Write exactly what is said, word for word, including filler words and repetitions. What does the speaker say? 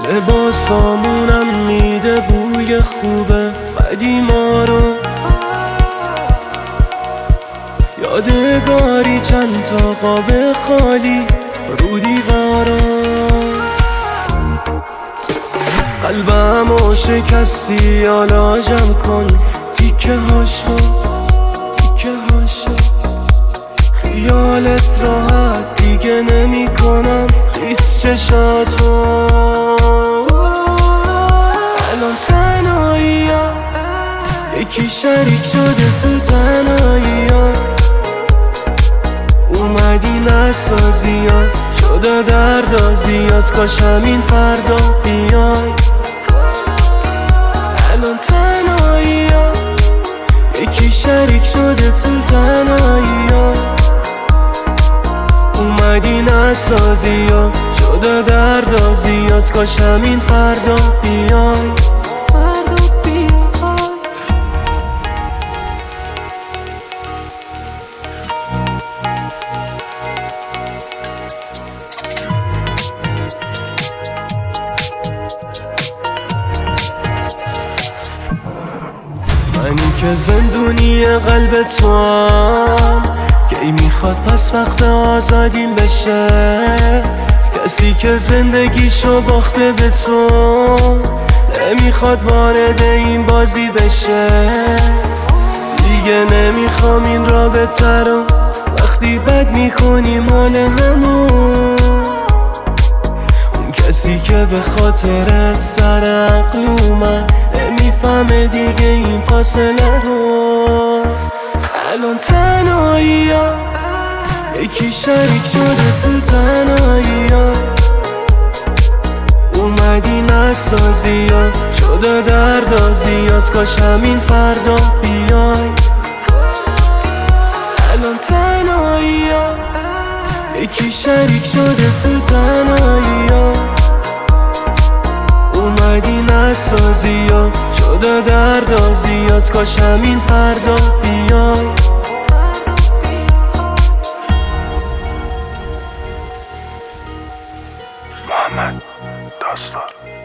لباسامونم میده بوی خوبه قدیما رو، یادگاری چند تا قاب خالی رو دیوارا. قلبمو شکستی حالا جمع کن تیکه هاشو تیکه هاشو. خیالت راحت دیگه نمی کنم خیس چشاتو. الان تنهایی ها یکی شریک شده تو تنهایی ها. اومدی نسازی ها شده دردا زیاد، کاش همین فردا بیای. الان تنهایی ها یکی شریک شده تو تنهایی ها. اومدی نسازی ها شده دردا زیاد، کاش همین فردا بیای. منی که زندونی قلب تو هم، کی میخواد پس وقت آزادیم بشه. کسی که زندگیشو باخته به تو نمیخواد وارد این بازی بشه. دیگه نمیخوام این رابطه رو وقتی بد میکنیم حال همون. اون کسی که به خاطرت سر عقل اومد نمیفهمه دیگه این فاصله رو. الان تنهایی ها یکی شریک شده تو تنهایی ها. اومدی نسازی ها شده دردا زیاد، کاش همین فردا بیای. الان تنهایی ها یکی شریک شده تو تنهایی ها. اومدی نسازی ها شده دردا زیاد، کاش همین فردا بیای. محمد داستان